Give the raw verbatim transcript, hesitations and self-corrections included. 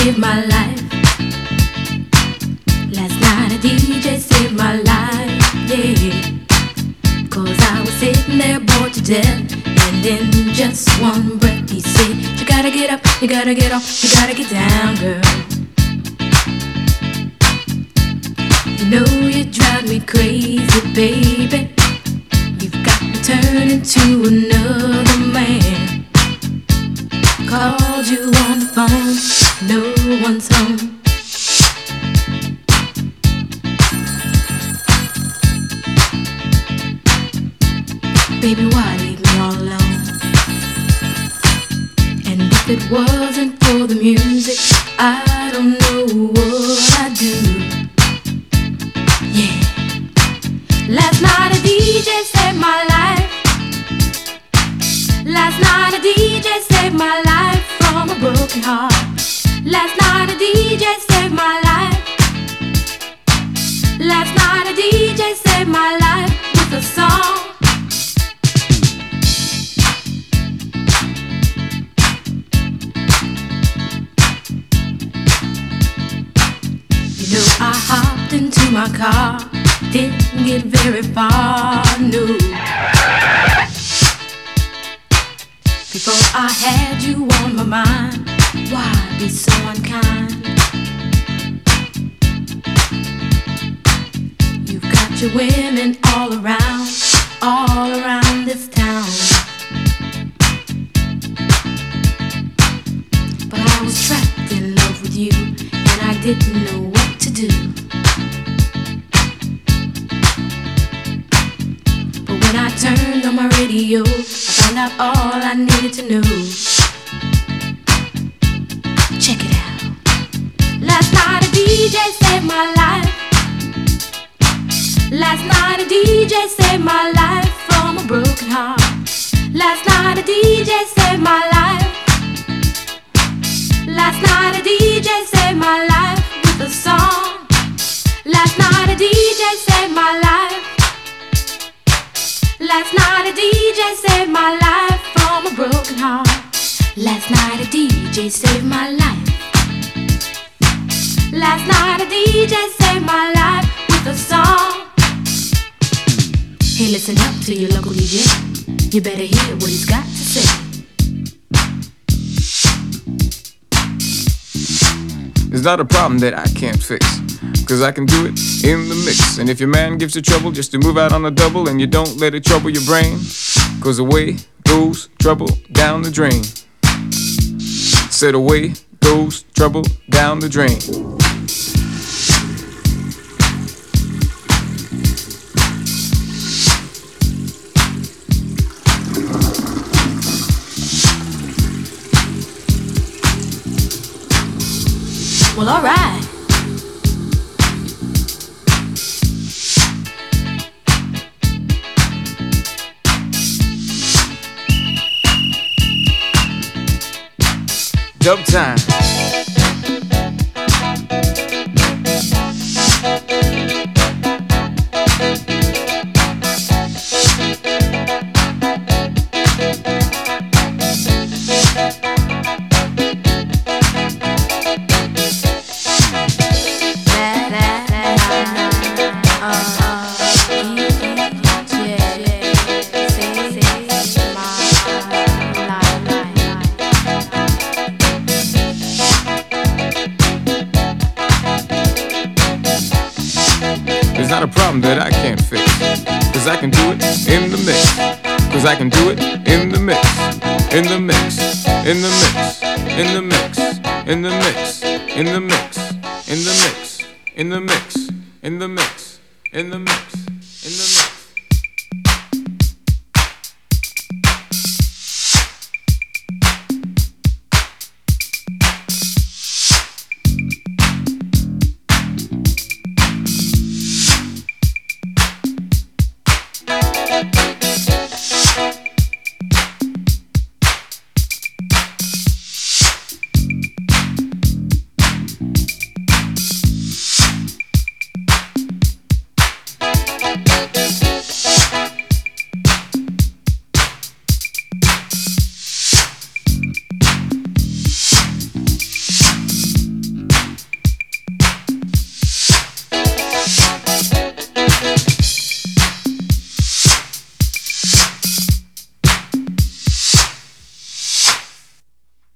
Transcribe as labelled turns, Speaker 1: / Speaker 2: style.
Speaker 1: saved my life. Last night a D J saved my life, yeah. Cause I was sitting there bored to death, and in just one breath he said, you gotta get up, you gotta get off, you gotta get down, girl. You know you drive me crazy, baby. You've got me turning to another man. Called you on the phone, no one's home. Baby, why leave me all alone? And if it wasn't for the music, I don't know what I'd do. Yeah. Last night a D J saved my life. Last night a D J saved my life from a broken heart. Last night a D J saved my life. Last night a D J saved my life with a song. You know I hopped into my car, didn't get very far, no. Before I had you on my mind, why be so unkind? You've got your women all around, all around this town. But I was trapped in love with you, and I didn't know what to do. But when I turned on my radio, I found out all I needed to know. Check it out. Last night a D J saved my life. Last night a D J saved my life from a broken heart. Last night a D J saved my life. Last night a D J saved my life with a song. Last night a D J saved my life. Last night a D J saved my life from a broken heart. Last night a D J saved my life. Last night a D J saved my life with a song. Hey, listen up to your local D J. You better hear what he's got to say.
Speaker 2: It's not a problem that I can't fix, cause I can do it in the mix. And if your man gives you trouble just to move out on a double, and you don't let it trouble your brain, cause away goes trouble down the drain. Said away goes trouble down the drain.
Speaker 1: Well, alright.
Speaker 2: Dub time. It's not a problem that I can't fix, cause I can do it in the mix. Cause I can do it in the mix. In the mix. In the mix. In the mix. In the mix. In the mix. In the mix. In the mix. In the mix. In the mix. In the mix.